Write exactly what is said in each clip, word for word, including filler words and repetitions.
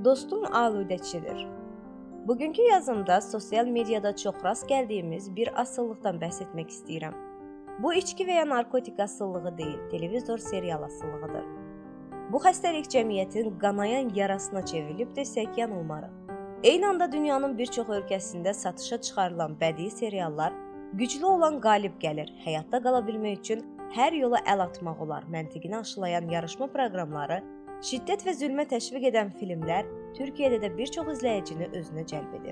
Dostum aludəçidir. Bugünkü yazımda sosial mediada çox rast gəldiyimiz bir asıllıqdan bəhs etmək istəyirəm. Bu içki və ya narkotik asıllığı deyil, televizor serial asıllığıdır. Bu xəstəlik cəmiyyətin qanayan yarasına çevrilib desək yanılmarıq. Eyni anda dünyanın bir çox ölkəsində satışa çıxarılan bədii seriallar güclü olan qalib gəlir, həyatda qala bilmək üçün hər yola əl atmaq olar, məntiqini aşılayan yarışma proqramları, şiddət və zülmə təşviq edən filmlər Türkiyədə də bir çox izləyicini özünə cəlb edir.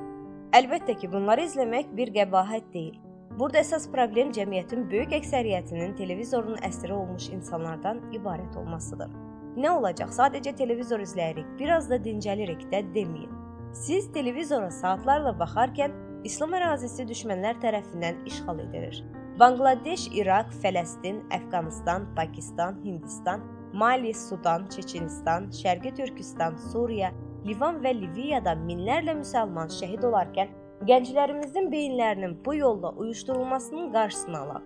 Əlbəttə ki, bunları izləmək bir qəbahət deyil. Burada əsas problem cəmiyyətin böyük əksəriyyətinin televizorun əsiri olmuş insanlardan ibarət olmasıdır. Nə olacaq? Sadəcə televizor izləyirik, biraz da dincəlirik də deməyin. Siz televizora saatlarla baxarkən İslam ərazisi düşmənlər tərəfindən işğal edilir. Bangladeş, İraq, Fələstin, Əfqanistan, Pakistan, Hindistan, Mali, Sudan, Çeçenistan, Şərqi Türkistan, Suriya, Livan və Liviyada minlərlə müsəlman şəhid olarkən gənclərimizin beyinlərinin bu yolla uyuşdurulmasının qarşısını alaq.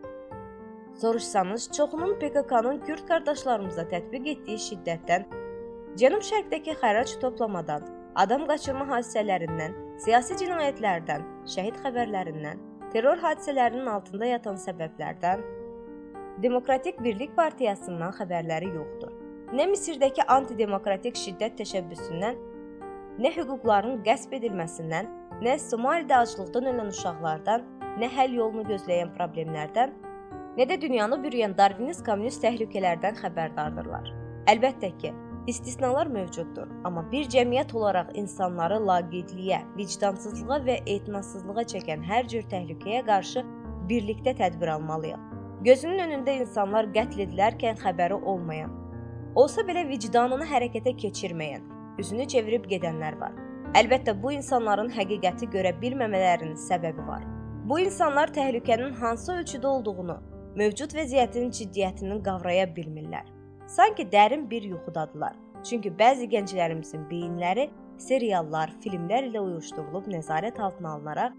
Soruşsanız, çoxunun P K K-nın Kürd qardaşlarımıza tətbiq etdiyi şiddətdən, Cənub-Şərqdəki xərac toplamadan, adam qaçırma hadisələrindən, siyasi cinayətlərdən, şəhid xəbərlərindən, terror hadisələrinin altında yatan səbəblərdən, Demokratik Birlik Partiyasından xəbərləri yoxdur. Nə Misirdəki antidemokratik şiddət təşəbbüsündən, nə hüquqların qəsb edilməsindən, nə Somalidə aclıqdan ölən uşaqlardan, nə həll yolunu gözləyən problemlərdən, nə də dünyanı bürüyən Darwinist kommunist təhlükələrdən xəbərdardırlar. Əlbəttə ki, istisnalar mövcuddur, amma bir cəmiyyət olaraq insanları laqeydliyə, vicdansızlığa və etinasızlığa çəkən hər cür təhlükəyə qarşı birlikdə tədbir almalıyıq. Gözünün önündə insanlar qətl edilərkən xəbəri olmayan, olsa belə vicdanını hərəkətə keçirməyən, üzünü çevirib gedənlər var. Əlbəttə, bu insanların həqiqəti görə bilməmələrinin səbəbi var. Bu insanlar təhlükənin hansı ölçüdə olduğunu, mövcud vəziyyətin ciddiyyətini qavraya bilmirlər. Sanki dərin bir yuxudadılar. Çünki bəzi gənclərimizin beyinləri seriallar, filmlər ilə uyuşdurulub nəzarət altına alınaraq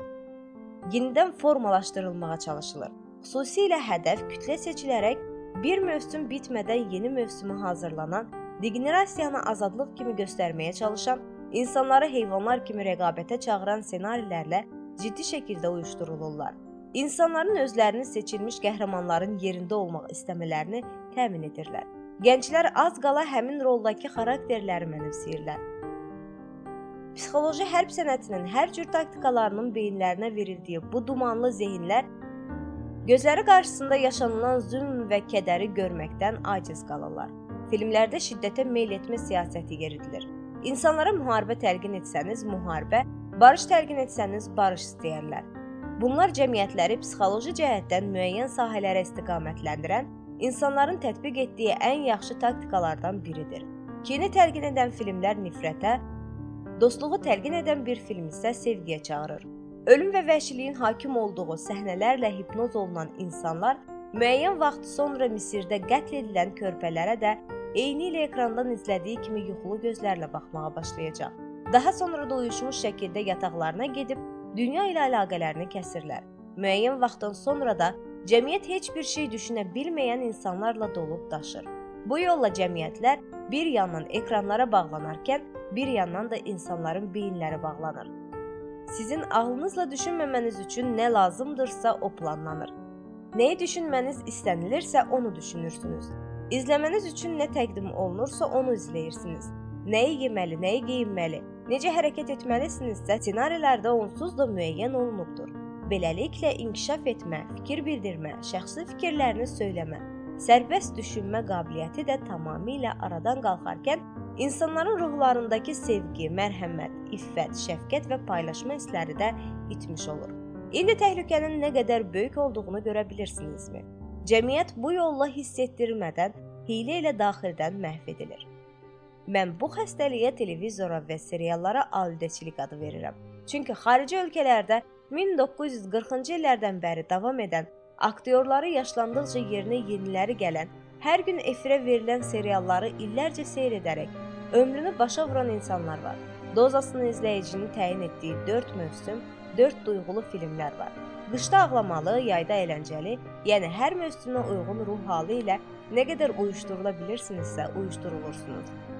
yenidən formalaşdırılmağa çalışılır. Xüsusilə hədəf kütlə seçilərək bir mövsüm bitmədən yeni mövsümə hazırlanan, degenerasiyanı azadlıq kimi göstərməyə çalışan, insanları heyvanlar kimi rəqabətə çağıran senarilərlə ciddi şəkildə uyuşdurulurlar. İnsanların özlərini seçilmiş qəhrəmanların yerində olmaq istəmələrini təmin edirlər. Gənclər az qala həmin roldakı xarakterləri mənimsəyirlər. Psixoloji hərb sənətinin hər cür taktikalarının beyinlərinə verildiyi bu dumanlı zehinlər gözləri qarşısında yaşanılan zülm və kədəri görməkdən aciz qalırlar. Filmlərdə şiddətə meyl etmə siyasəti yeridilir. İnsanlara müharibə təlqin etsəniz müharibə, barış təlqin etsəniz barış istəyərlər. Bunlar cəmiyyətləri psixoloji cəhətdən müəyyən sahələrə istiqamətləndirən, insanların tətbiq etdiyi ən yaxşı taktikalardan biridir. Kini təlqin edən filmlər nifrətə, dostluğu təlqin edən bir film isə sevgiyə çağırır. Ölüm və vəhşiliyin hakim olduğu səhnələrlə hipnoz olunan insanlar müəyyən vaxt sonra Misirdə qətl edilən körpələrə də eyni ilə ekrandan izlədiyi kimi yuxulu gözlərlə baxmağa başlayacaq. Daha sonra da uyuşmuş şəkildə yataqlarına gedib dünya ilə əlaqələrini kəsirlər. Müəyyən vaxtdan sonra da cəmiyyət heç bir şey düşünə bilməyən insanlarla dolub daşır. Bu yolla cəmiyyətlər bir yandan ekranlara bağlanarkən, bir yandan da insanların beyinləri bağlanır. Sizin ağlınızla düşünməməniz üçün nə lazımdırsa o planlanır. Nəyi düşünməniz istənilirsə onu düşünürsünüz. İzləməniz üçün nə təqdim olunursa onu izləyirsiniz. Nəyi yeməli, nəyi geyinməli, necə hərəkət etməlisinizsə ssenarilərdə onsuz da müəyyən olunubdur. Beləliklə inkişaf etmə, fikir bildirmə, şəxsi fikirlərini söyləmə, sərbəst düşünmə qabiliyyəti də tamamilə aradan qalxarkən İnsanların ruhlarındakı sevgi, mərhəmət, iffət, şəfqət və paylaşma hissləri də itmiş olur. İndi təhlükənin nə qədər böyük olduğunu görə bilirsinizmi? Cəmiyyət bu yolla hiss etdirmədən, hiylə ilə daxildən məhv edilir. Mən bu xəstəliyə televizora və seriallara aludəçilik adı verirəm. Çünki xarici ölkələrdə min doqquz yüz qırxıncı illərdən bəri davam edən, aktyorları yaşlandıqca yerinə yeniləri gələn, hər gün efirə verilən serialları illərcə seyr edərək ömrünü başa vuran insanlar var. Dozasını izləyicinin təyin etdiyi dörd mövsüm, dörd duyğulu filmlər var. Qışda ağlamalı, yayda əyləncəli, yəni hər mövsümə uyğun ruh halı ilə nə qədər uyuşdurula bilirsinizsə uyuşdurulursunuz.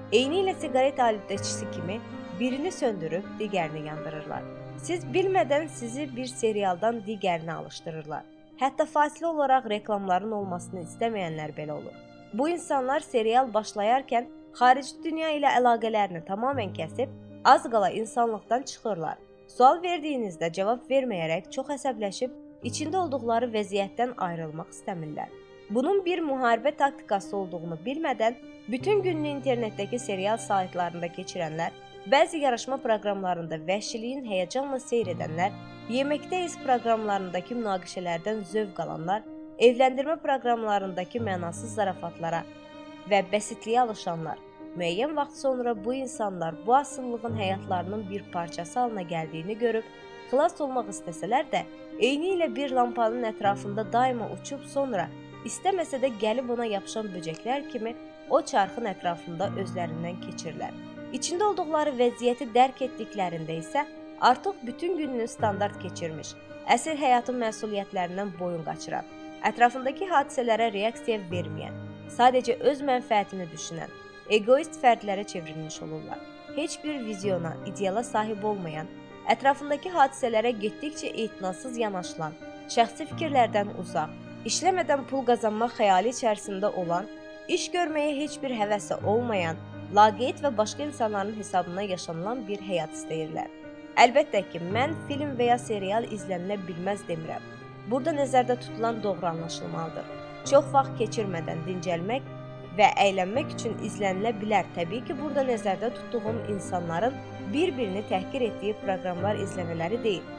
Eynilə siqaret alüdəçisi kimi birini söndürüb digərini yandırırlar. Siz bilmədən sizi bir serialdan digərinə alışdırırlar. Hətta fasilə olaraq reklamların olmasını istəməyənlər belə olur. Bu insanlar serial başlayarkən xarici dünya ilə əlaqələrini tamamilə kəsib, az qala insanlıqdan çıxırlar. Sual verdiyinizdə cavab verməyərək çox əsəbləşib, içində olduqları vəziyyətdən ayrılmaq istəmirlər. Bunun bir müharibə taktikası olduğunu bilmədən, bütün gününü internetdəki serial saytlarında keçirənlər, bəzi yarışma proqramlarında vəhşiliyin həyəcanla seyr edənlər, yeməkdəyiz proqramlarındakı münaqişələrdən zövq alanlar, evləndirmə proqramlarındakı mənasız zarafatlara və bəsitliyə alışanlar, müəyyən vaxt sonra bu insanlar bu asıllığın həyatlarının bir parçası halına gəldiyini görüb, xilas olmaq istəsələr də, eyni ilə bir lampanın ətrafında daima uçub sonra, istəməsə də gəlib ona yapışan böcəklər kimi o çarxın ətrafında özlərindən keçirlər. İçində olduqları vəziyyəti dərk etdiklərində isə artıq bütün gününü standart keçirmiş, əsl həyatın məsuliyyətlərindən boyun qaçıran, ətrafındakı hadisələrə reaksiya verməyən, sadəcə öz mənfəətini düşünən, egoist fərdlərə çevrilmiş olurlar. Heç bir vizyona, ideala sahib olmayan, ətrafındakı hadisələrə getdikcə etinasız yanaşılan, şəxsi fikirlərdən uzaq, işləmədən pul qazanmaq xəyali içərisində olan, iş görməyə heç bir həvəsi olmayan, laqeyd və başqa insanların hesabına yaşanılan bir həyat istəyirlər. Əlbəttə ki, mən film və ya serial izlənilə bilməz demirəm. Burada nəzərdə tutulan doğru anlaşılmalıdır. Çox vaxt keçirmədən dincəlmək və əylənmək üçün izlənilə bilər. Təbii ki, burada nəzərdə tutduğum insanların bir-birini təhqir etdiyi proqramlar izləmələri deyil.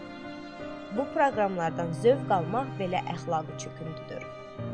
Bu proqramlardan zövq almaq belə əxlaqi çöküntüdür.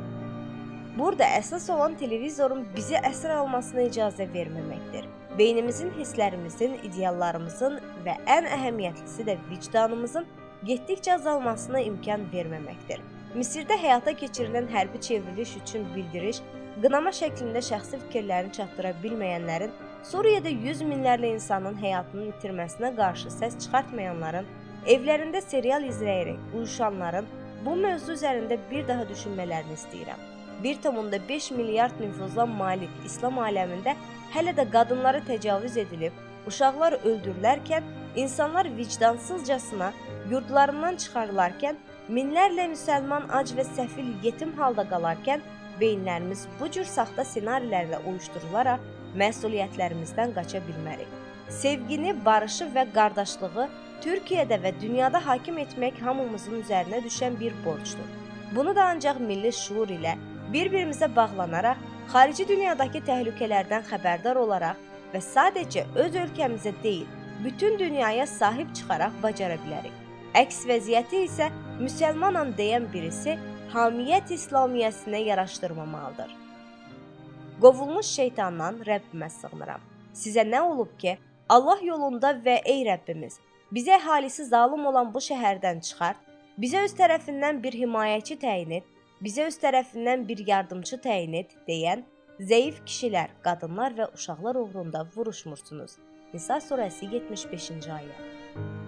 Burada əsas olan televizorun bizi əsir almasına icazə verməməkdir. Beynimizin, hisslərimizin, ideallarımızın və ən əhəmiyyətlisi də vicdanımızın getdikcə azalmasına imkan verməməkdir. Misirdə həyata keçirilən hərbi çevriliş üçün bildiriş, qınama şəklində şəxsi fikirlərini çatdıra bilməyənlərin, Suriyada yüz minlərlə insanın həyatını itirməsinə qarşı səs çıxartmayanların, evlərində serial izləyərək uyuşanların bu mövzu üzərində bir daha düşünmələrini istəyirəm. bir nöqtə beş milyard nüfuzla malik İslam aləmində hələ də qadınlara təcavüz edilib, uşaqlar öldürülərkən, insanlar vicdansızcasına yurdlarından çıxarılarkən, minlərlə müsəlman ac və səfil yetim halda qalarkən, beyinlərimiz bu cür saxta senarilərlə uyuşdurularaq məsuliyyətlərimizdən qaça bilmərik. Sevgini, barışı və qardaşlığı Türkiyədə və dünyada hakim etmək hamımızın üzərinə düşən bir borcdur. Bunu da ancaq milli şuur ilə, bir-birimizə bağlanaraq, xarici dünyadakı təhlükələrdən xəbərdar olaraq və sadəcə öz ölkəmizə deyil, bütün dünyaya sahib çıxaraq bacara bilərik. Əks vəziyyəti isə müsəlmanam deyən birisi hamiyyət İslamiyyəsinə yaraşdırmamalıdır. Qovulmuş şeytandan Rəbbimə sığınıram. Sizə nə olub ki, Allah yolunda və ey Rəbbimiz, bizə əhalisi zalım olan bu şəhərdən çıxart, bizə öz tərəfindən bir himayəçi təyin et, bizə öz tərəfindən bir yardımcı təyin et deyən zəif kişilər, qadınlar və uşaqlar uğrunda vuruşmursunuz. Nisa surəsi yetmiş beşinci ayə.